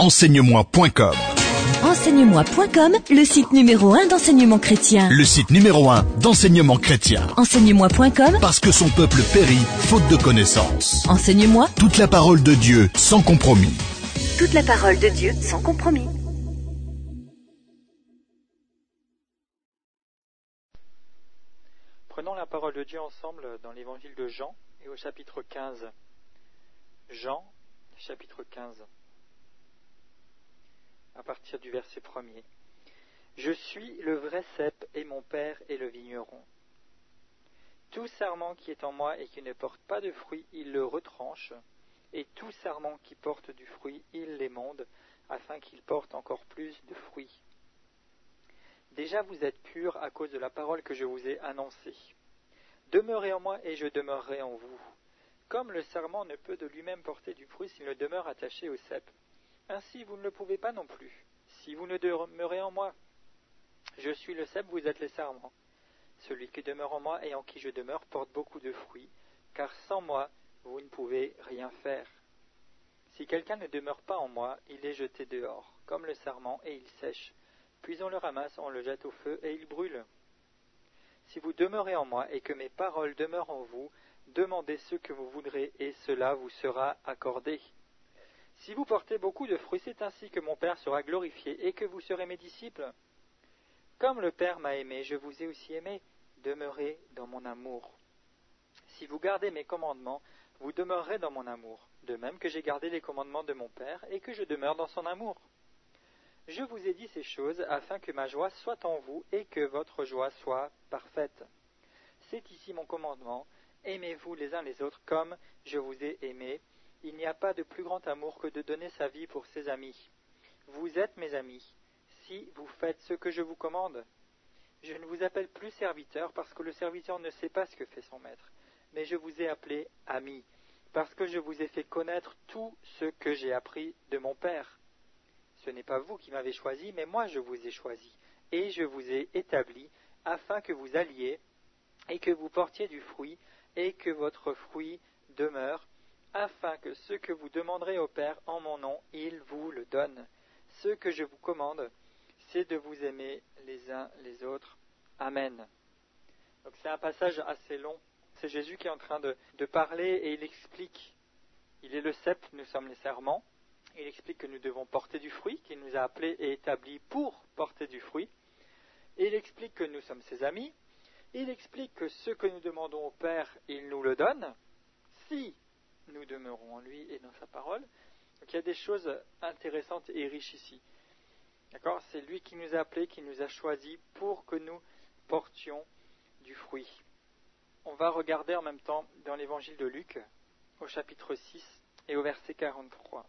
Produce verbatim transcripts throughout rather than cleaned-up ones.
enseigne-moi point com. enseigne-moi point com, le site numéro un d'enseignement chrétien. Le site numéro un d'enseignement chrétien. enseigne-moi point com, parce que son peuple périt faute de connaissance. Enseigne-moi toute la parole de Dieu sans compromis. Toute la parole de Dieu sans compromis. Prenons la parole de Dieu ensemble dans l'évangile de Jean et au chapitre quinze. Jean, chapitre quinze, à partir du verset premier. Je suis le vrai cep et mon Père est le vigneron. Tout sarment qui est en moi et qui ne porte pas de fruit, il le retranche, et tout sarment qui porte du fruit, il l'émonde, afin qu'il porte encore plus de fruits. Déjà vous êtes purs à cause de la parole que je vous ai annoncée. Demeurez en moi et je demeurerai en vous. Comme le sarment ne peut de lui-même porter du fruit s'il ne demeure attaché au cep, ainsi vous ne le pouvez pas non plus, si vous ne demeurez en moi. Je suis le cep, vous êtes les sarments. Celui qui demeure en moi et en qui je demeure porte beaucoup de fruits, car sans moi vous ne pouvez rien faire. Si quelqu'un ne demeure pas en moi, il est jeté dehors, comme le sarment, et il sèche. Puis on le ramasse, on le jette au feu, et il brûle. Si vous demeurez en moi, et que mes paroles demeurent en vous, demandez ce que vous voudrez, et cela vous sera accordé. Si vous portez beaucoup de fruits, c'est ainsi que mon Père sera glorifié, et que vous serez mes disciples. Comme le Père m'a aimé, je vous ai aussi aimé, demeurez dans mon amour. Si vous gardez mes commandements, vous demeurerez dans mon amour, de même que j'ai gardé les commandements de mon Père, et que je demeure dans son amour. Je vous ai dit ces choses afin que ma joie soit en vous et que votre joie soit parfaite. C'est ici mon commandement, aimez-vous les uns les autres comme je vous ai aimé. Il n'y a pas de plus grand amour que de donner sa vie pour ses amis. Vous êtes mes amis, si vous faites ce que je vous commande. Je ne vous appelle plus serviteur parce que le serviteur ne sait pas ce que fait son maître, mais je vous ai appelé amis, parce que je vous ai fait connaître tout ce que j'ai appris de mon Père. Ce n'est pas vous qui m'avez choisi, mais moi je vous ai choisi, et je vous ai établi, afin que vous alliez, et que vous portiez du fruit, et que votre fruit demeure, afin que ce que vous demanderez au Père en mon nom, il vous le donne. Ce que je vous commande, c'est de vous aimer les uns les autres. Amen. Donc c'est un passage assez long. C'est Jésus qui est en train de, de parler et il explique. Il est le cep, nous sommes les sarments. Il explique que nous devons porter du fruit, qu'il nous a appelés et établis pour porter du fruit. Et il explique que nous sommes ses amis. Il explique que ce que nous demandons au Père, il nous le donne, si nous demeurons en lui et dans sa parole. Donc il y a des choses intéressantes et riches ici. D'accord ? C'est lui qui nous a appelés, qui nous a choisis pour que nous portions du fruit. On va regarder en même temps dans l'évangile de Luc, au chapitre six et au verset quarante-trois.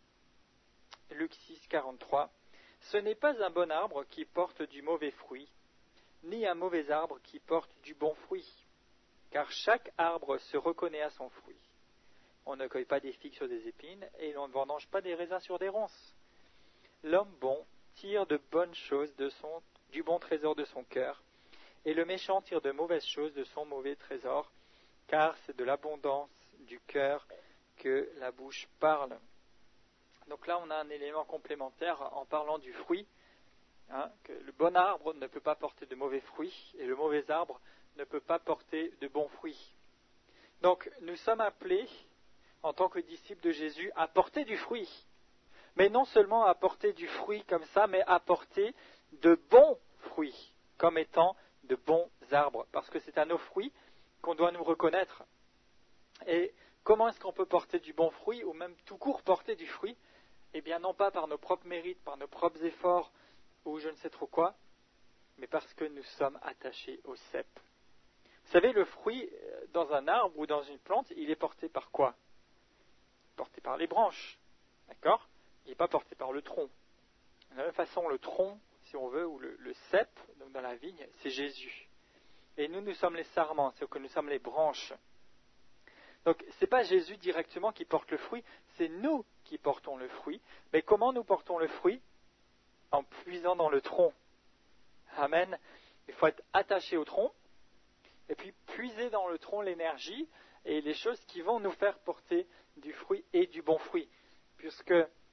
Luc six, quarante-trois. Ce n'est pas un bon arbre qui porte du mauvais fruit, ni un mauvais arbre qui porte du bon fruit, car chaque arbre se reconnaît à son fruit. On ne cueille pas des figues sur des épines, et l'on ne vendange pas des raisins sur des ronces. L'homme bon tire de bonnes choses de son, du bon trésor de son cœur, et le méchant tire de mauvaises choses de son mauvais trésor, car c'est de l'abondance du cœur que la bouche parle. Donc là, on a un élément complémentaire en parlant du fruit, hein, que le bon arbre ne peut pas porter de mauvais fruits, et le mauvais arbre ne peut pas porter de bons fruits. Donc, nous sommes appelés, en tant que disciples de Jésus, à porter du fruit. Mais non seulement à porter du fruit comme ça, mais à porter de bons fruits, comme étant de bons arbres, parce que c'est à nos fruits qu'on doit nous reconnaître. Et comment est-ce qu'on peut porter du bon fruit, ou même tout court porter du fruit ? Eh bien, non pas par nos propres mérites, par nos propres efforts, ou je ne sais trop quoi, mais parce que nous sommes attachés au cep. Vous savez, le fruit, dans un arbre ou dans une plante, il est porté par quoi ? Porté par les branches, d'accord ? Il n'est pas porté par le tronc. De la même façon, le tronc, si on veut, ou le, le cep, donc dans la vigne, c'est Jésus. Et nous, nous sommes les sarments, c'est que nous sommes les branches. Donc, ce n'est pas Jésus directement qui porte le fruit, c'est nous qui portons le fruit. Mais comment nous portons le fruit ? En puisant dans le tronc. Amen. Il faut être attaché au tronc, et puis puiser dans le tronc l'énergie et les choses qui vont nous faire porter du fruit et du bon fruit. Puisque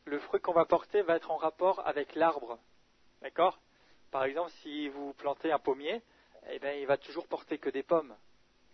le fruit qu'on va porter va être en rapport avec l'arbre. D'accord ? Par exemple, si vous plantez un pommier, eh bien, il va toujours porter que des pommes. D'accord ?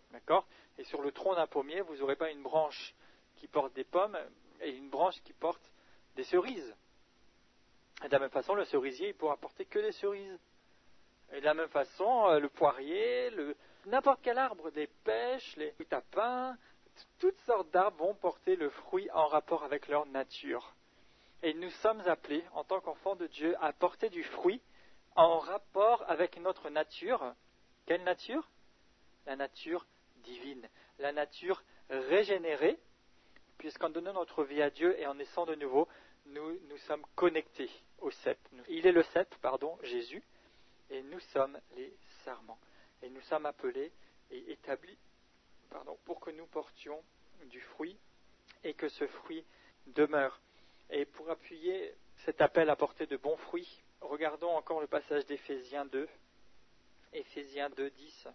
Et sur le tronc d'un pommier, vous n'aurez pas une branche qui porte des pommes et une branche qui porte des cerises. Et de la même façon, le cerisier, il pourra porter que des cerises. Et de la même façon, le poirier, le, n'importe quel arbre, les pêches, les tapins, toutes sortes d'arbres vont porter le fruit en rapport avec leur nature. Et nous sommes appelés, en tant qu'enfants de Dieu, à porter du fruit en rapport avec notre nature. Quelle nature ? La nature divine, la nature régénérée, puisqu'en donnant notre vie à Dieu et en naissant de nouveau, nous nous sommes connectés au cep. Il est le cep, pardon, Jésus, et nous sommes les sarments. Et nous sommes appelés et établis pardon, pour que nous portions du fruit et que ce fruit demeure. Et pour appuyer cet appel à porter de bons fruits, regardons encore le passage d'Éphésiens deux, Éphésiens deux, dix.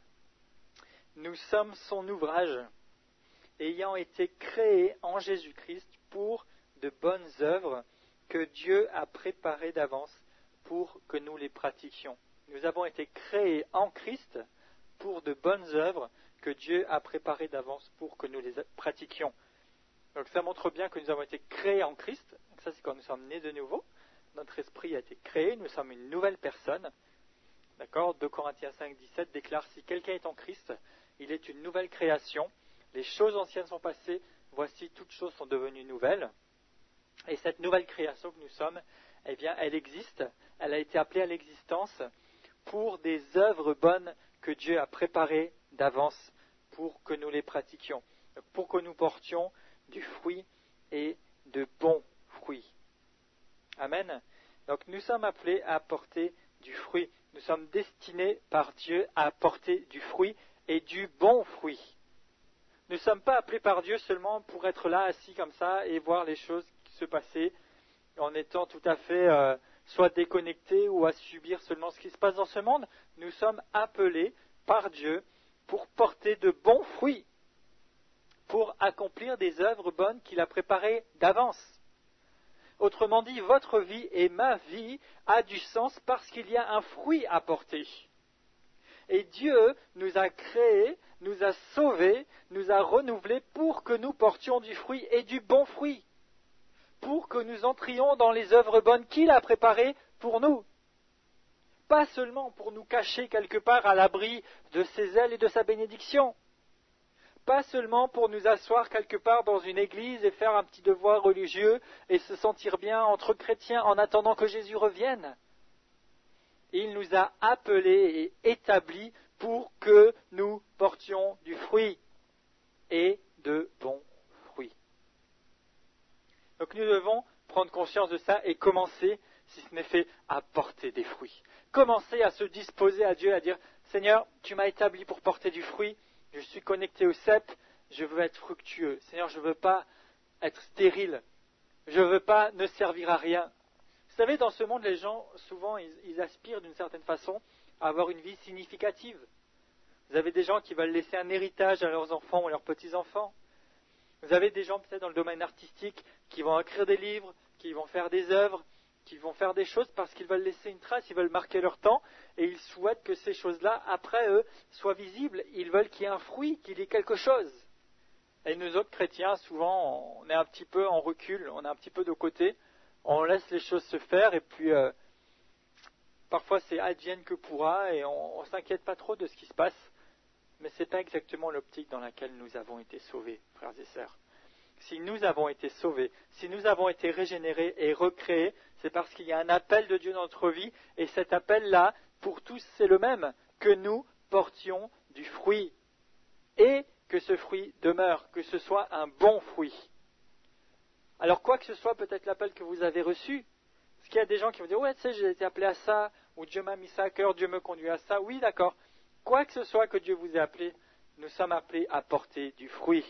Nous sommes son ouvrage, ayant été créés en Jésus-Christ pour de bonnes œuvres que Dieu a préparées d'avance pour que nous les pratiquions. Nous avons été créés en Christ pour de bonnes œuvres que Dieu a préparées d'avance pour que nous les pratiquions. Donc ça montre bien que nous avons été créés en Christ. Donc ça, c'est quand nous sommes nés de nouveau. Notre esprit a été créé, nous sommes une nouvelle personne. D'accord ? deux Corinthiens cinq, dix-sept déclare « Si quelqu'un est en Christ, il est une nouvelle création. Les choses anciennes sont passées, voici toutes choses sont devenues nouvelles. » Et cette nouvelle création que nous sommes, eh bien, elle existe, elle a été appelée à l'existence pour des œuvres bonnes que Dieu a préparées d'avance pour que nous les pratiquions, pour que nous portions du fruit et de bons fruits. Amen. Donc nous sommes appelés à porter du fruit. Nous sommes destinés par Dieu à porter du fruit et du bon fruit. Nous ne sommes pas appelés par Dieu seulement pour être là, assis comme ça, et voir les choses se passer en étant tout à fait euh, soit déconnectés ou à subir seulement ce qui se passe dans ce monde. Nous sommes appelés par Dieu pour porter de bons fruits, pour accomplir des œuvres bonnes qu'il a préparées d'avance. Autrement dit, votre vie et ma vie a du sens parce qu'il y a un fruit à porter. Et Dieu nous a créés, nous a sauvés, nous a renouvelés pour que nous portions du fruit et du bon fruit, pour que nous entrions dans les œuvres bonnes qu'il a préparées pour nous. Pas seulement pour nous cacher quelque part à l'abri de ses ailes et de sa bénédiction. Pas seulement pour nous asseoir quelque part dans une église et faire un petit devoir religieux et se sentir bien entre chrétiens en attendant que Jésus revienne. Il nous a appelés et établis pour que nous portions du fruit et de bons fruits. Donc nous devons prendre conscience de ça et commencer, si ce n'est fait, à porter des fruits. Commencer à se disposer à Dieu, à dire « Seigneur, tu m'as établi pour porter du fruit, je suis connecté au cep, je veux être fructueux. Seigneur, je ne veux pas être stérile, je ne veux pas ne servir à rien. » Vous savez, dans ce monde, les gens, souvent, ils, ils aspirent d'une certaine façon à avoir une vie significative. Vous avez des gens qui veulent laisser un héritage à leurs enfants ou à leurs petits-enfants. Vous avez des gens peut-être dans le domaine artistique qui vont écrire des livres, qui vont faire des œuvres, qui vont faire des choses parce qu'ils veulent laisser une trace, ils veulent marquer leur temps et ils souhaitent que ces choses-là, après eux, soient visibles. Ils veulent qu'il y ait un fruit, qu'il y ait quelque chose. Et nous autres chrétiens, souvent, on est un petit peu en recul, on est un petit peu de côté, on laisse les choses se faire et puis euh, parfois c'est advienne que pourra et on ne s'inquiète pas trop de ce qui se passe. Mais ce n'est pas exactement l'optique dans laquelle nous avons été sauvés, frères et sœurs. Si nous avons été sauvés, si nous avons été régénérés et recréés, c'est parce qu'il y a un appel de Dieu dans notre vie, et cet appel-là, pour tous, c'est le même, que nous portions du fruit, et que ce fruit demeure, que ce soit un bon fruit. Alors quoi que ce soit peut-être l'appel que vous avez reçu, parce qu'il y a des gens qui vont dire « Ouais, tu sais, j'ai été appelé à ça, ou Dieu m'a mis ça à cœur, Dieu me conduit à ça. » Oui, d'accord. Quoi que ce soit que Dieu vous ait appelé, nous sommes appelés à porter du fruit.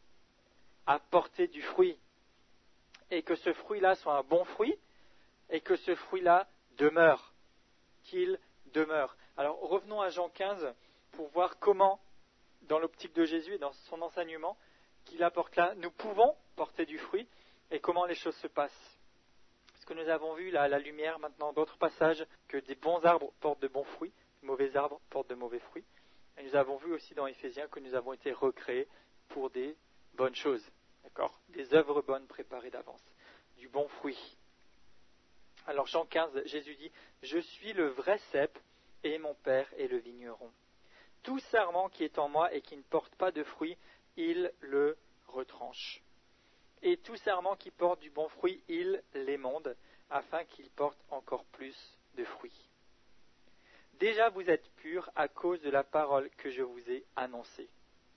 À porter du fruit. Et que ce fruit-là soit un bon fruit, et que ce fruit-là demeure. Qu'il demeure. Alors revenons à Jean quinze pour voir comment, dans l'optique de Jésus et dans son enseignement qu'il apporte là, nous pouvons porter du fruit et comment les choses se passent. Est-ce que nous avons vu là, la lumière maintenant d'autres passages que des bons arbres portent de bons fruits, de mauvais arbres portent de mauvais fruits. Et nous avons vu aussi dans Éphésiens que nous avons été recréés pour des bonnes choses, d'accord, des œuvres bonnes préparées d'avance, du bon fruit. Alors Jean quinze, Jésus dit « Je suis le vrai cep et mon Père est le vigneron. Tout sarment qui est en moi et qui ne porte pas de fruit, il le retranche. Et tout sarment qui porte du bon fruit, il l'émonde, afin qu'il porte encore plus de fruits. Déjà vous êtes purs à cause de la parole que je vous ai annoncée. »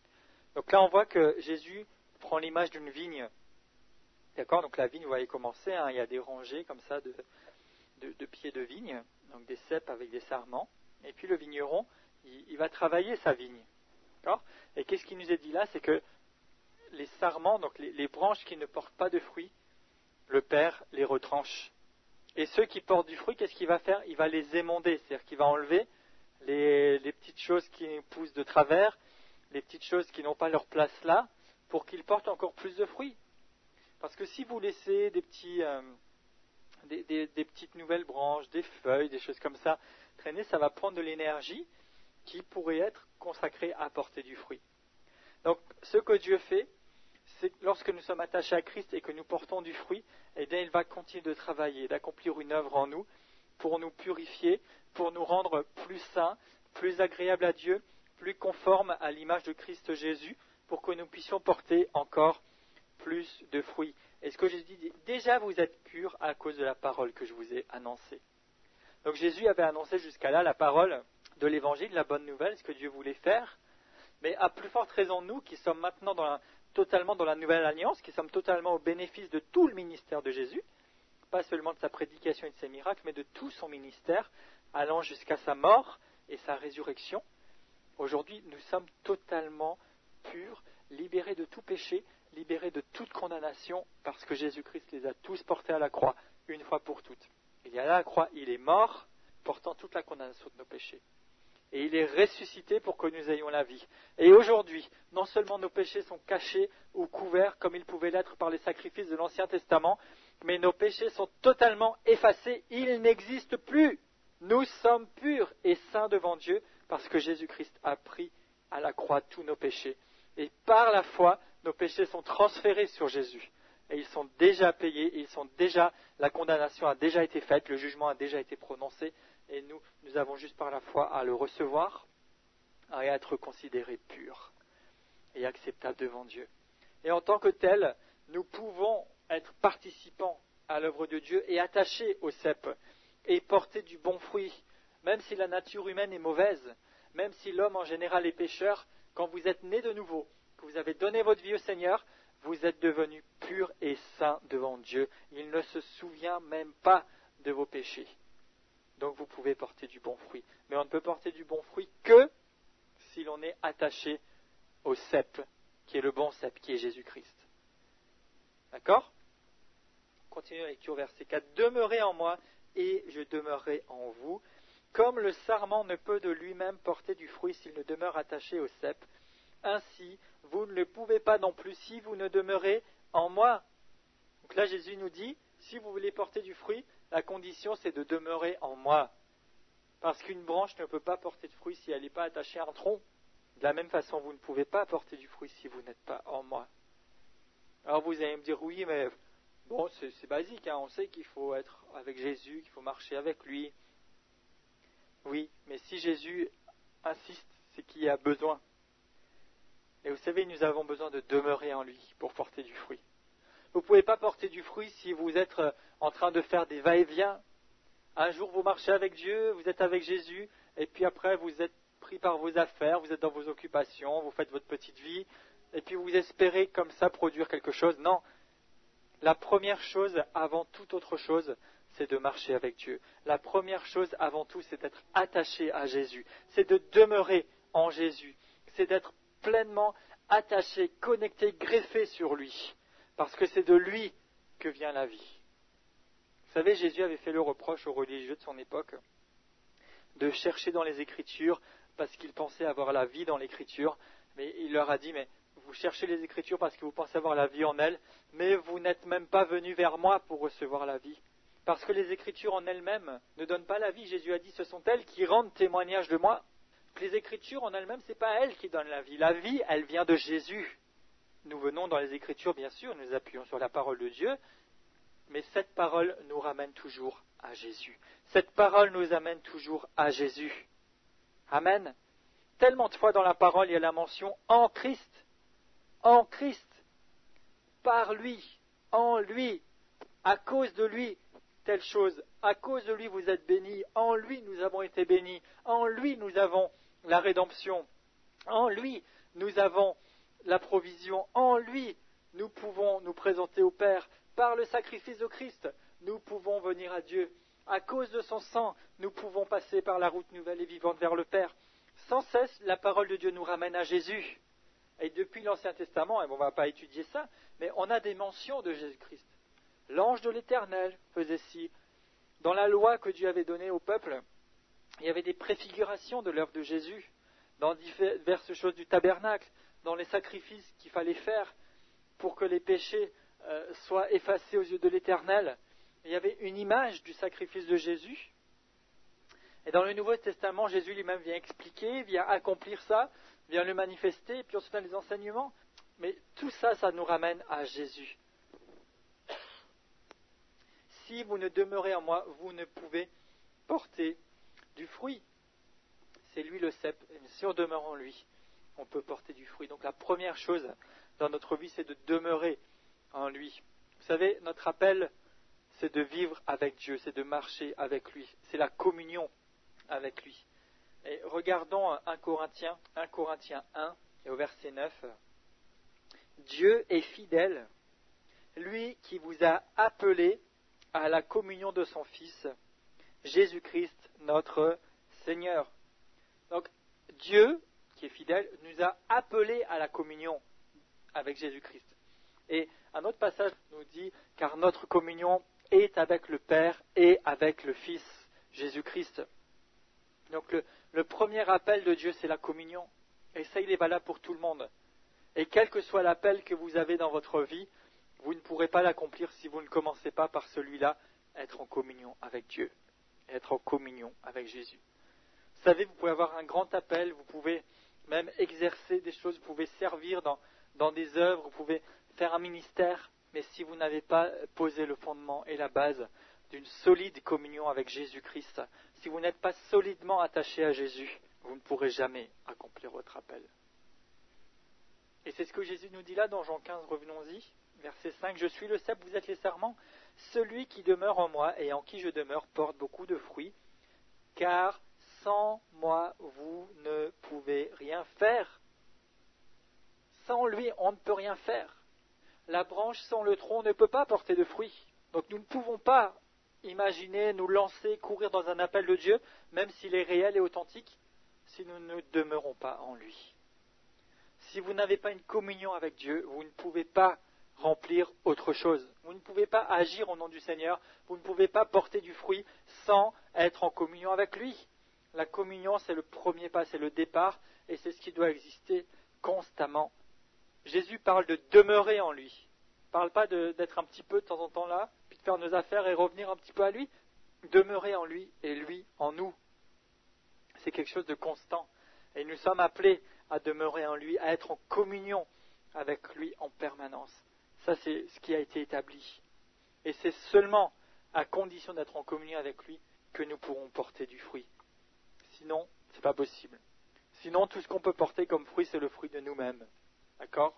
Donc là on voit que Jésus prend l'image d'une vigne. D'accord, donc la vigne, vous voyez commencer, hein, il y a des rangées comme ça de, de, de pieds de vigne, donc des ceps avec des sarments. Et puis le vigneron, il, il va travailler sa vigne. D'accord ? Et qu'est-ce qui nous est dit là ? C'est que les sarments, donc les, les branches qui ne portent pas de fruits, le Père les retranche. Et ceux qui portent du fruit, qu'est-ce qu'il va faire ? Il va les émonder, c'est-à-dire qu'il va enlever les, les petites choses qui poussent de travers, les petites choses qui n'ont pas leur place là, pour qu'ils portent encore plus de fruits. Parce que si vous laissez des, petits, euh, des, des, des petites nouvelles branches, des feuilles, des choses comme ça traîner, ça va prendre de l'énergie qui pourrait être consacrée à porter du fruit. Donc, ce que Dieu fait, c'est que lorsque nous sommes attachés à Christ et que nous portons du fruit, eh bien, il va continuer de travailler, d'accomplir une œuvre en nous pour nous purifier, pour nous rendre plus saints, plus agréables à Dieu, plus conformes à l'image de Christ Jésus, pour que nous puissions porter encore plus de fruits. Et ce que Jésus dit, déjà vous êtes purs à cause de la parole que je vous ai annoncée. Donc Jésus avait annoncé jusqu'à là la parole de l'évangile, la bonne nouvelle, ce que Dieu voulait faire. Mais à plus forte raison nous, qui sommes maintenant dans la, totalement dans la nouvelle alliance, qui sommes totalement au bénéfice de tout le ministère de Jésus, pas seulement de sa prédication et de ses miracles, mais de tout son ministère, allant jusqu'à sa mort et sa résurrection. Aujourd'hui, nous sommes totalement purs, libérés de tout péché, libérés de toute condamnation, parce que Jésus-Christ les a tous portés à la croix, une fois pour toutes. Il y a à la croix, il est mort, portant toute la condamnation de nos péchés. Et il est ressuscité pour que nous ayons la vie. Et aujourd'hui, non seulement nos péchés sont cachés ou couverts, comme ils pouvaient l'être par les sacrifices de l'Ancien Testament, mais nos péchés sont totalement effacés, ils n'existent plus. Nous sommes purs et saints devant Dieu, parce que Jésus-Christ a pris à la croix tous nos péchés. Et par la foi, nos péchés sont transférés sur Jésus. Et ils sont déjà payés, ils sont déjà, la condamnation a déjà été faite, le jugement a déjà été prononcé. Et nous, nous avons juste par la foi à le recevoir, à être considérés purs et acceptables devant Dieu. Et en tant que tels, nous pouvons être participants à l'œuvre de Dieu et attachés au cep et porter du bon fruit. Même si la nature humaine est mauvaise, même si l'homme en général est pécheur, quand vous êtes né de nouveau, que vous avez donné votre vie au Seigneur, vous êtes devenus purs et saints devant Dieu. Il ne se souvient même pas de vos péchés. Donc vous pouvez porter du bon fruit. Mais on ne peut porter du bon fruit que si l'on est attaché au cep, qui est le bon cep, qui est Jésus-Christ. D'accord ? Continuez la lecture, verset quatre. « Demeurez en moi, et je demeurerai en vous. Comme le sarment ne peut de lui-même porter du fruit s'il ne demeure attaché au cep, ainsi, vous ne le pouvez pas non plus si vous ne demeurez en moi. » Donc là, Jésus nous dit, si vous voulez porter du fruit, la condition, c'est de demeurer en moi. Parce qu'une branche ne peut pas porter de fruit si elle n'est pas attachée à un tronc. De la même façon, vous ne pouvez pas porter du fruit si vous n'êtes pas en moi. Alors vous allez me dire, oui, mais bon, c'est, c'est basique, hein, on sait qu'il faut être avec Jésus, qu'il faut marcher avec lui. Oui, mais si Jésus insiste, c'est qu'il y a besoin. Et vous savez, nous avons besoin de demeurer en lui pour porter du fruit. Vous ne pouvez pas porter du fruit si vous êtes en train de faire des va-et-vient. Un jour, vous marchez avec Dieu, vous êtes avec Jésus, et puis après, vous êtes pris par vos affaires, vous êtes dans vos occupations, vous faites votre petite vie, et puis vous espérez comme ça produire quelque chose. Non. La première chose, avant toute autre chose, c'est de marcher avec Dieu. La première chose, avant tout, c'est d'être attaché à Jésus. C'est de demeurer en Jésus. C'est d'être pleinement attaché, connecté, greffé sur lui. Parce que c'est de lui que vient la vie. Vous savez, Jésus avait fait le reproche aux religieux de son époque de chercher dans les Écritures parce qu'ils pensaient avoir la vie dans l'Écriture. Mais il leur a dit, mais vous cherchez les Écritures parce que vous pensez avoir la vie en elles, mais vous n'êtes même pas venus vers moi pour recevoir la vie. Parce que les Écritures en elles-mêmes ne donnent pas la vie. Jésus a dit, ce sont elles qui rendent témoignage de moi. Les Écritures en elles-mêmes, ce n'est pas elles qui donnent la vie. La vie, elle vient de Jésus. Nous venons dans les Écritures, bien sûr, nous appuyons sur la parole de Dieu, mais cette parole nous ramène toujours à Jésus. Cette parole nous amène toujours à Jésus. Amen. Tellement de fois dans la parole, il y a la mention en Christ. En Christ. Par lui. En lui. À cause de lui. Telle chose. À cause de lui, vous êtes bénis. En lui, nous avons été bénis. En lui, nous avons la rédemption. En lui, nous avons la provision. En lui, nous pouvons nous présenter au Père. Par le sacrifice de Christ, nous pouvons venir à Dieu. À cause de son sang, nous pouvons passer par la route nouvelle et vivante vers le Père. Sans cesse, la parole de Dieu nous ramène à Jésus. Et depuis l'Ancien Testament, et on ne va pas étudier ça, mais on a des mentions de Jésus-Christ. L'ange de l'Éternel faisait ci. Dans la loi que Dieu avait donnée au peuple, il y avait des préfigurations de l'œuvre de Jésus, dans diverses choses du tabernacle, dans les sacrifices qu'il fallait faire pour que les péchés euh, soient effacés aux yeux de l'Éternel. Il y avait une image du sacrifice de Jésus. Et dans le Nouveau Testament, Jésus lui-même vient expliquer, vient accomplir ça, vient le manifester, et puis ensuite les enseignements. Mais tout ça, ça nous ramène à Jésus. Si vous ne demeurez en moi, vous ne pouvez porter du fruit. C'est lui le cep. Et si on demeure en lui, on peut porter du fruit. Donc la première chose dans notre vie, c'est de demeurer en lui. Vous savez, notre appel, c'est de vivre avec Dieu, c'est de marcher avec lui. C'est la communion avec lui. Et regardons un Corinthiens, un Corinthiens un, et au verset neuf. Dieu est fidèle, lui qui vous a appelé à la communion de son Fils, Jésus-Christ, notre Seigneur. Donc, Dieu, qui est fidèle, nous a appelés à la communion avec Jésus-Christ. Et un autre passage nous dit, car notre communion est avec le Père et avec le Fils, Jésus-Christ. Donc, le, le premier appel de Dieu, c'est la communion. Et ça, il est valable pour tout le monde. Et quel que soit l'appel que vous avez dans votre vie, vous ne pourrez pas l'accomplir si vous ne commencez pas par celui-là, être en communion avec Dieu, être en communion avec Jésus. Vous savez, vous pouvez avoir un grand appel, vous pouvez même exercer des choses, vous pouvez servir dans, dans des œuvres, vous pouvez faire un ministère, mais si vous n'avez pas posé le fondement et la base d'une solide communion avec Jésus-Christ, si vous n'êtes pas solidement attaché à Jésus, vous ne pourrez jamais accomplir votre appel. Et c'est ce que Jésus nous dit là dans Jean quinze, revenons-y. Verset cinq, je suis le cep, vous êtes les sarments. Celui qui demeure en moi et en qui je demeure porte beaucoup de fruits, car sans moi vous ne pouvez rien faire. Sans lui, on ne peut rien faire. La branche sans le tronc ne peut pas porter de fruits. Donc nous ne pouvons pas imaginer, nous lancer, courir dans un appel de Dieu, même s'il est réel et authentique, si nous ne demeurons pas en lui. Si vous n'avez pas une communion avec Dieu, vous ne pouvez pas remplir autre chose. Vous ne pouvez pas agir au nom du Seigneur, vous ne pouvez pas porter du fruit sans être en communion avec lui. La communion, c'est le premier pas, c'est le départ, et c'est ce qui doit exister constamment. Jésus parle de demeurer en lui. Il ne parle pas de, d'être un petit peu de temps en temps là, puis de faire nos affaires et revenir un petit peu à lui. Demeurer en lui et lui en nous. C'est quelque chose de constant. Et nous sommes appelés à demeurer en lui, à être en communion avec lui en permanence. Ça, c'est ce qui a été établi. Et c'est seulement à condition d'être en communion avec lui que nous pourrons porter du fruit. Sinon, c'est pas possible. Sinon, tout ce qu'on peut porter comme fruit, c'est le fruit de nous-mêmes. D'accord ?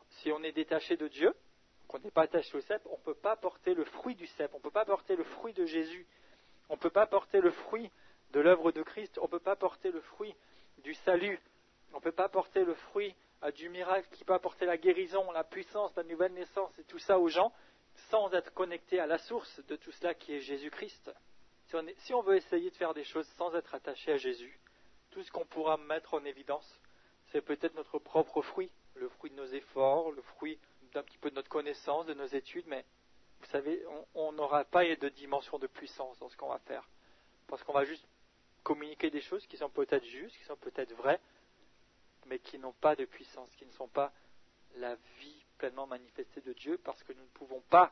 Si on est détaché de Dieu, qu'on n'est pas attaché au cep, on ne peut pas porter le fruit du cep, on ne peut pas porter le fruit de Jésus, on ne peut pas porter le fruit de l'œuvre de Christ, on ne peut pas porter le fruit du salut, on ne peut pas porter le fruit euh, du miracle qui peut apporter la guérison, la puissance, la nouvelle naissance et tout ça aux gens, sans être connecté à la source de tout cela qui est Jésus-Christ. Si on, est, si on veut essayer de faire des choses sans être attaché à Jésus, tout ce qu'on pourra mettre en évidence, c'est peut-être notre propre fruit, le fruit de nos efforts, le fruit d'un petit peu de notre connaissance, de nos études, mais vous savez, on n'aura pas de dimension de puissance dans ce qu'on va faire. Parce qu'on va juste communiquer des choses qui sont peut-être justes, qui sont peut-être vraies, mais qui n'ont pas de puissance, qui ne sont pas la vie pleinement manifestée de Dieu, parce que nous ne pouvons pas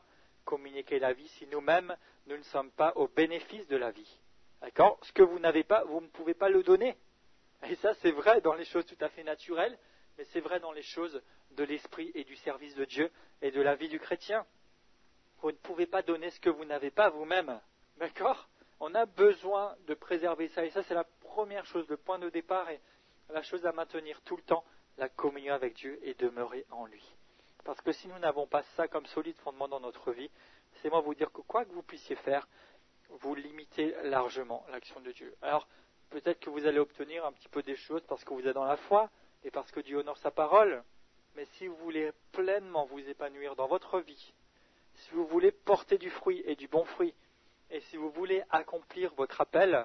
communiquer la vie si nous-mêmes, nous ne sommes pas au bénéfice de la vie. D'accord ? Ce que vous n'avez pas, vous ne pouvez pas le donner. Et ça, c'est vrai dans les choses tout à fait naturelles, mais c'est vrai dans les choses de l'esprit et du service de Dieu et de la vie du chrétien. Vous ne pouvez pas donner ce que vous n'avez pas vous-même. D'accord ? On a besoin de préserver ça. Et ça, c'est la première chose, le point de départ et la chose à maintenir tout le temps, la communion avec Dieu et demeurer en lui. Parce que si nous n'avons pas ça comme solide fondement dans notre vie, c'est moi vous dire que quoi que vous puissiez faire, vous limitez largement l'action de Dieu. Alors, peut-être que vous allez obtenir un petit peu des choses parce que vous êtes dans la foi et parce que Dieu honore sa parole. Mais si vous voulez pleinement vous épanouir dans votre vie, si vous voulez porter du fruit et du bon fruit, et si vous voulez accomplir votre appel,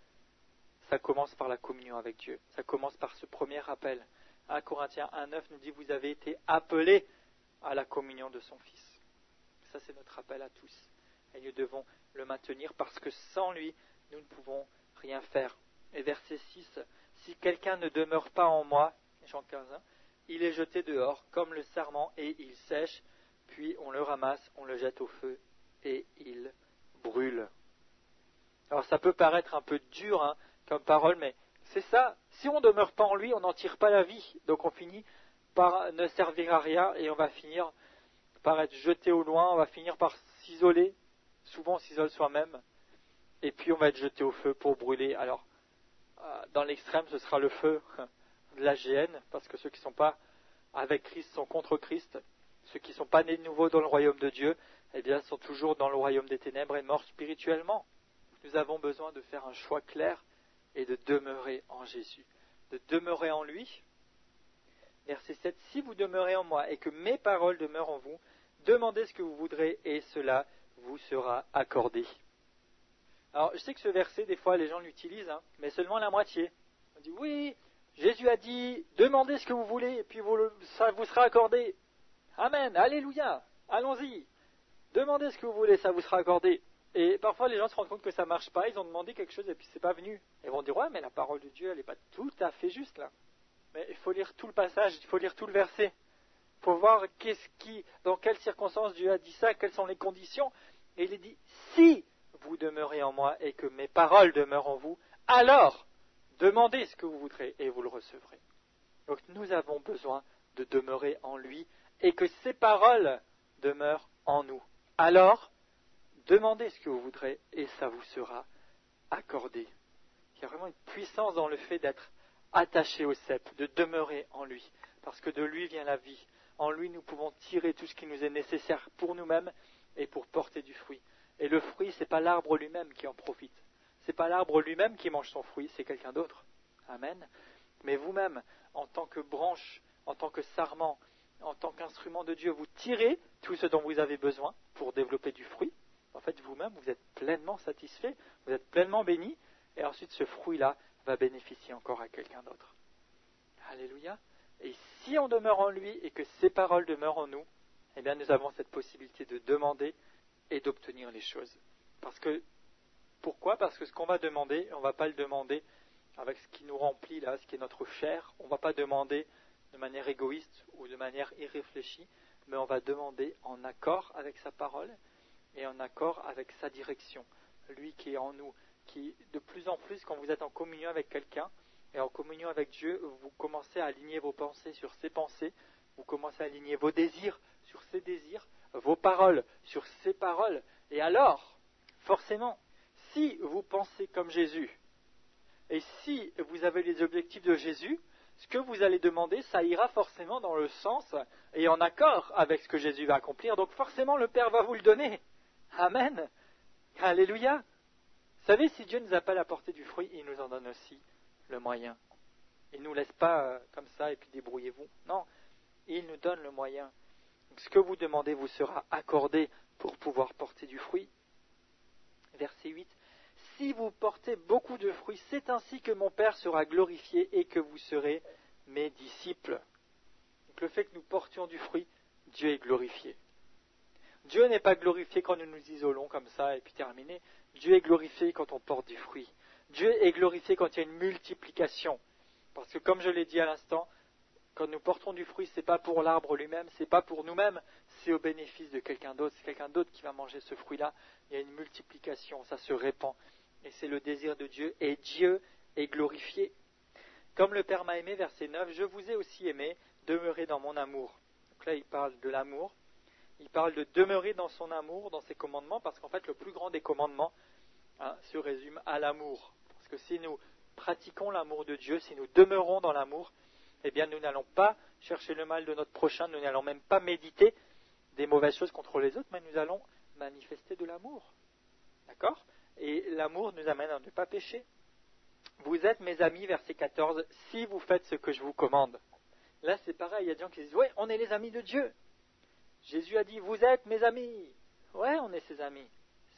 ça commence par la communion avec Dieu. Ça commence par ce premier appel. un Corinthiens un neuf nous dit « Vous avez été appelés à la communion de son Fils ». Ça, c'est notre appel à tous. Et nous devons le maintenir parce que sans lui, nous ne pouvons rien faire. Et verset six, « Si quelqu'un ne demeure pas en moi, Jean quinze, hein, il est jeté dehors comme le sarment et il sèche, puis on le ramasse, on le jette au feu et il brûle. » Alors ça peut paraître un peu dur hein, comme parole, mais c'est ça. Si on ne demeure pas en lui, on n'en tire pas la vie. Donc on finit par ne servir à rien et on va finir par être jeté au loin, on va finir par s'isoler. Souvent on s'isole soi-même. Et puis on va être jeté au feu pour brûler. Alors, dans l'extrême, ce sera le feu de la géhenne, parce que ceux qui ne sont pas avec Christ sont contre Christ. Ceux qui ne sont pas nés de nouveau dans le royaume de Dieu, eh bien, sont toujours dans le royaume des ténèbres et morts spirituellement. Nous avons besoin de faire un choix clair et de demeurer en Jésus, de demeurer en lui. Verset sept, « Si vous demeurez en moi et que mes paroles demeurent en vous, demandez ce que vous voudrez et cela vous sera accordé. » Alors, je sais que ce verset, des fois, les gens l'utilisent, hein, mais seulement la moitié. On dit, oui, Jésus a dit, demandez ce que vous voulez et puis vous le, ça vous sera accordé. Amen, alléluia, allons-y. Demandez ce que vous voulez, ça vous sera accordé. Et parfois, les gens se rendent compte que ça ne marche pas, ils ont demandé quelque chose et puis c'est pas venu. Ils vont dire, ouais, mais la parole de Dieu, elle n'est pas tout à fait juste, là. Mais il faut lire tout le passage, il faut lire tout le verset. Il faut voir qu'est-ce qui, dans quelles circonstances Dieu a dit ça, quelles sont les conditions. Et il est dit, si vous demeurez en moi et que mes paroles demeurent en vous, alors demandez ce que vous voudrez et vous le recevrez. Donc nous avons besoin de demeurer en lui et que ses paroles demeurent en nous. Alors, demandez ce que vous voudrez et ça vous sera accordé. Il y a vraiment une puissance dans le fait d'être attaché au cep, de demeurer en lui, parce que de lui vient la vie. En lui, nous pouvons tirer tout ce qui nous est nécessaire pour nous-mêmes et pour porter du fruit. Et le fruit, ce n'est pas l'arbre lui-même qui en profite. Ce n'est pas l'arbre lui-même qui mange son fruit, c'est quelqu'un d'autre. Amen. Mais vous-même, en tant que branche, en tant que sarment, en tant qu'instrument de Dieu, vous tirez tout ce dont vous avez besoin pour développer du fruit. En fait, vous-même, vous êtes pleinement satisfait, vous êtes pleinement béni, et ensuite ce fruit-là va bénéficier encore à quelqu'un d'autre. Alléluia. Et si on demeure en lui et que ses paroles demeurent en nous, eh bien nous avons cette possibilité de demander et d'obtenir les choses. Parce que, pourquoi ? Parce que ce qu'on va demander, on ne va pas le demander avec ce qui nous remplit là, ce qui est notre chair. On ne va pas demander de manière égoïste ou de manière irréfléchie, mais on va demander en accord avec sa parole et en accord avec sa direction. Lui qui est en nous, qui de plus en plus, quand vous êtes en communion avec quelqu'un et en communion avec Dieu, vous commencez à aligner vos pensées sur ses pensées, vous commencez à aligner vos désirs sur ses désirs, vos paroles sur ses paroles. Et alors, forcément, si vous pensez comme Jésus, et si vous avez les objectifs de Jésus, ce que vous allez demander, ça ira forcément dans le sens et en accord avec ce que Jésus va accomplir. Donc forcément, le Père va vous le donner. Amen. Alléluia. Vous savez, si Dieu ne nous a pas apporté du fruit, il nous en donne aussi le moyen. Il ne nous laisse pas euh, comme ça et puis débrouillez-vous. Non, il nous donne le moyen. Donc, ce que vous demandez vous sera accordé pour pouvoir porter du fruit. Verset huit. Si vous portez beaucoup de fruits, c'est ainsi que mon Père sera glorifié et que vous serez mes disciples. Donc, le fait que nous portions du fruit, Dieu est glorifié. Dieu n'est pas glorifié quand nous nous isolons comme ça et puis terminé. Dieu est glorifié quand on porte du fruit. Dieu est glorifié quand il y a une multiplication. Parce que comme je l'ai dit à l'instant, Quand nous portons du fruit, ce n'est pas pour l'arbre lui-même, ce n'est pas pour nous-mêmes, c'est au bénéfice de quelqu'un d'autre. C'est quelqu'un d'autre qui va manger ce fruit-là. Il y a une multiplication, ça se répand. Et c'est le désir de Dieu, et Dieu est glorifié. Comme le Père m'a aimé, verset neuf, je vous ai aussi aimé, demeurez dans mon amour. Donc là, il parle de l'amour. Il parle de demeurer dans son amour, dans ses commandements, parce qu'en fait, le plus grand des commandements hein, se résume à l'amour. Parce que si nous pratiquons l'amour de Dieu, si nous demeurons dans l'amour, eh bien, nous n'allons pas chercher le mal de notre prochain, nous n'allons même pas méditer des mauvaises choses contre les autres, mais nous allons manifester de l'amour. D'accord ? Et l'amour nous amène à ne pas pécher. Vous êtes mes amis, verset quatorze, si vous faites ce que je vous commande. Là, c'est pareil, il y a des gens qui disent, ouais, on est les amis de Dieu. Jésus a dit, vous êtes mes amis. Ouais, on est ses amis.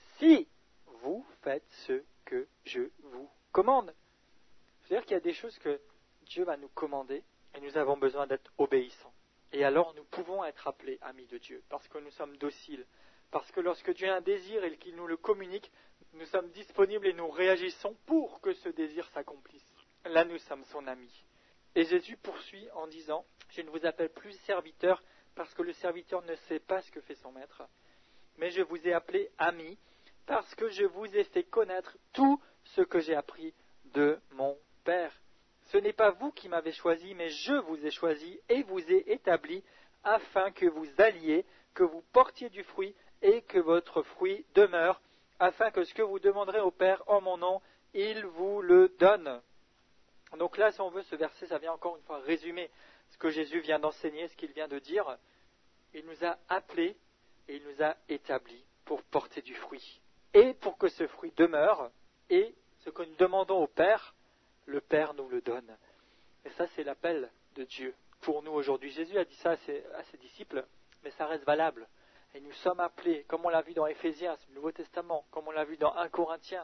Si vous faites ce que je vous commande. C'est-à-dire qu'il y a des choses que Dieu va nous commander et nous avons besoin d'être obéissants. Et alors nous pouvons être appelés amis de Dieu parce que nous sommes dociles. Parce que lorsque Dieu a un désir et qu'il nous le communique, nous sommes disponibles et nous réagissons pour que ce désir s'accomplisse. Là, nous sommes son ami. Et Jésus poursuit en disant, je ne vous appelle plus serviteur parce que le serviteur ne sait pas ce que fait son maître, mais je vous ai appelé ami parce que je vous ai fait connaître tout ce que j'ai appris de mon Père. Ce n'est pas vous qui m'avez choisi, mais je vous ai choisi et vous ai établi afin que vous alliez, que vous portiez du fruit et que votre fruit demeure, afin que ce que vous demanderez au Père en mon nom, il vous le donne. Donc là, si on veut, ce verset, ça vient encore une fois résumer ce que Jésus vient d'enseigner, ce qu'il vient de dire. Il nous a appelés et il nous a établis pour porter du fruit. Et pour que ce fruit demeure, et ce que nous demandons au Père, le Père nous le donne. Et ça, c'est l'appel de Dieu pour nous aujourd'hui. Jésus a dit ça à ses, à ses disciples, mais ça reste valable. Et nous sommes appelés, comme on l'a vu dans Éphésiens, le Nouveau Testament, comme on l'a vu dans un Corinthiens,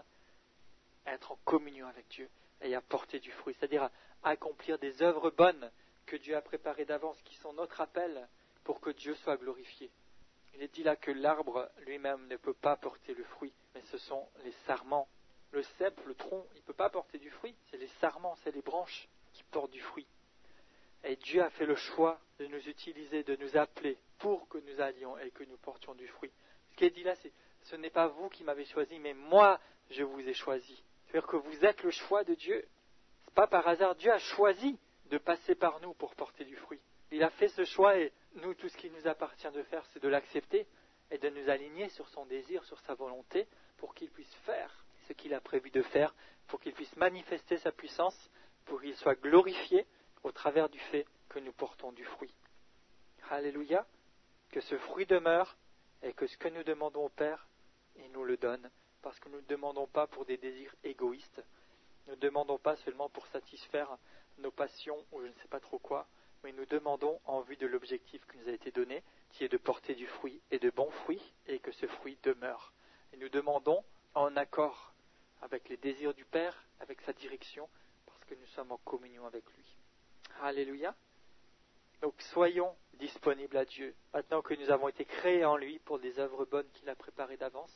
à être en communion avec Dieu et à porter du fruit, c'est-à-dire à accomplir des œuvres bonnes que Dieu a préparées d'avance, qui sont notre appel pour que Dieu soit glorifié. Il est dit là que l'arbre lui-même ne peut pas porter le fruit, mais ce sont les sarments. Le cep, le tronc, il ne peut pas porter du fruit, c'est les sarments, c'est les branches qui portent du fruit. Et Dieu a fait le choix de nous utiliser, de nous appeler pour que nous allions et que nous portions du fruit. Ce qui est dit là, c'est ce n'est pas vous qui m'avez choisi, mais moi, je vous ai choisi. C'est-à-dire que vous êtes le choix de Dieu. Ce n'est pas par hasard. Dieu a choisi de passer par nous pour porter du fruit. Il a fait ce choix et nous, tout ce qu'il nous appartient de faire, c'est de l'accepter et de nous aligner sur son désir, sur sa volonté, pour qu'il puisse faire ce qu'il a prévu de faire, pour qu'il puisse manifester sa puissance, pour qu'il soit glorifié au travers du fait que nous portons du fruit. Alléluia, que ce fruit demeure et que ce que nous demandons au Père, il nous le donne, parce que nous ne demandons pas pour des désirs égoïstes, nous ne demandons pas seulement pour satisfaire nos passions ou je ne sais pas trop quoi, mais nous demandons en vue de l'objectif qui nous a été donné, qui est de porter du fruit et de bons fruits, et que ce fruit demeure. Et nous demandons en accord avec les désirs du Père, avec sa direction, parce que nous sommes en communion avec lui. Alléluia. Donc soyons disponibles à Dieu, maintenant que nous avons été créés en lui pour des œuvres bonnes qu'il a préparées d'avance,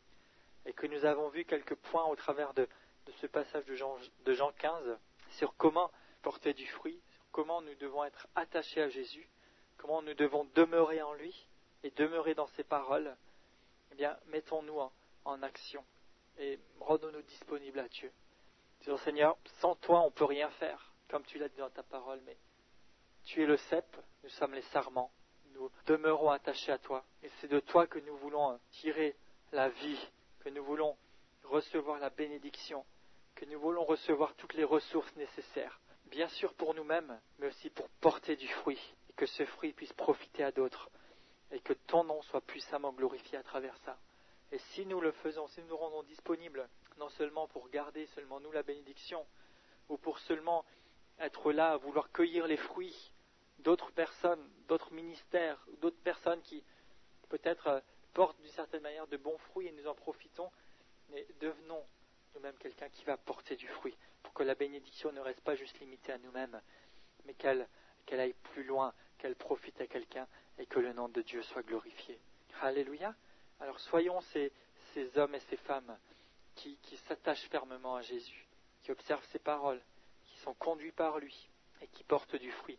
et que nous avons vu quelques points au travers de, de ce passage de Jean, de Jean quinze, sur comment porter du fruit, sur comment nous devons être attachés à Jésus, comment nous devons demeurer en lui, et demeurer dans ses paroles. Eh bien, mettons-nous en, en action, et rendons-nous disponibles à Dieu. Disons, Seigneur, sans toi, on ne peut rien faire, comme tu l'as dit dans ta parole, mais tu es le cep, nous sommes les sarments, nous demeurons attachés à toi, et c'est de toi que nous voulons tirer la vie, que nous voulons recevoir la bénédiction, que nous voulons recevoir toutes les ressources nécessaires, bien sûr pour nous-mêmes, mais aussi pour porter du fruit, et que ce fruit puisse profiter à d'autres, et que ton nom soit puissamment glorifié à travers ça. Et si nous le faisons, si nous nous rendons disponibles, non seulement pour garder seulement nous la bénédiction, ou pour seulement être là à vouloir cueillir les fruits d'autres personnes, d'autres ministères, d'autres personnes qui peut-être portent d'une certaine manière de bons fruits et nous en profitons, mais devenons nous-mêmes quelqu'un qui va porter du fruit, pour que la bénédiction ne reste pas juste limitée à nous-mêmes, mais qu'elle, qu'elle aille plus loin, qu'elle profite à quelqu'un et que le nom de Dieu soit glorifié. Alléluia. Alors soyons ces, ces hommes et ces femmes qui, qui s'attachent fermement à Jésus, qui observent ses paroles, qui sont conduits par lui et qui portent du fruit,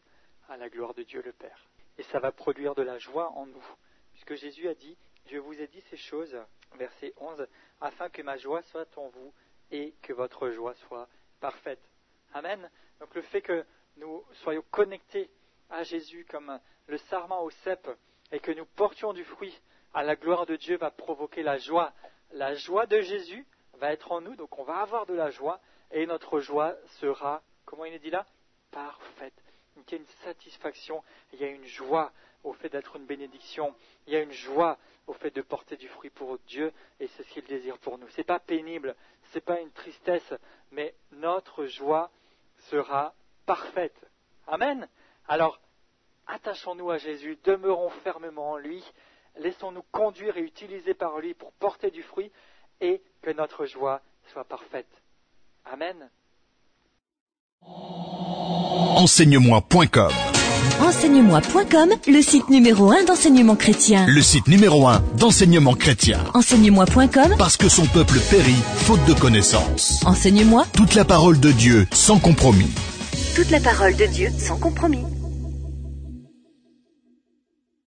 à la gloire de Dieu le Père. Et ça va produire de la joie en nous. Puisque Jésus a dit, je vous ai dit ces choses, verset onze, afin que ma joie soit en vous et que votre joie soit parfaite. Amen. Donc le fait que nous soyons connectés à Jésus comme le sarment au cep et que nous portions du fruit à la gloire de Dieu va provoquer la joie. La joie de Jésus va être en nous, donc on va avoir de la joie et notre joie sera, comment il est dit là, parfaite. Donc il y a une satisfaction, il y a une joie au fait d'être une bénédiction, il y a une joie au fait de porter du fruit pour Dieu et c'est ce qu'il désire pour nous. Ce n'est pas pénible, ce n'est pas une tristesse, mais notre joie sera parfaite. Amen. Alors, attachons-nous à Jésus, demeurons fermement en lui, laissons-nous conduire et utiliser par lui pour porter du fruit et que notre joie soit parfaite. Amen. Enseigne-moi point com. Enseigne-moi point com, le site numéro un d'enseignement chrétien. Le site numéro un d'enseignement chrétien. Enseigne-moi point com, Parce que son peuple périt, faute de connaissance. Enseigne-moi Toute la parole de Dieu, sans compromis. toute la parole de Dieu sans compromis.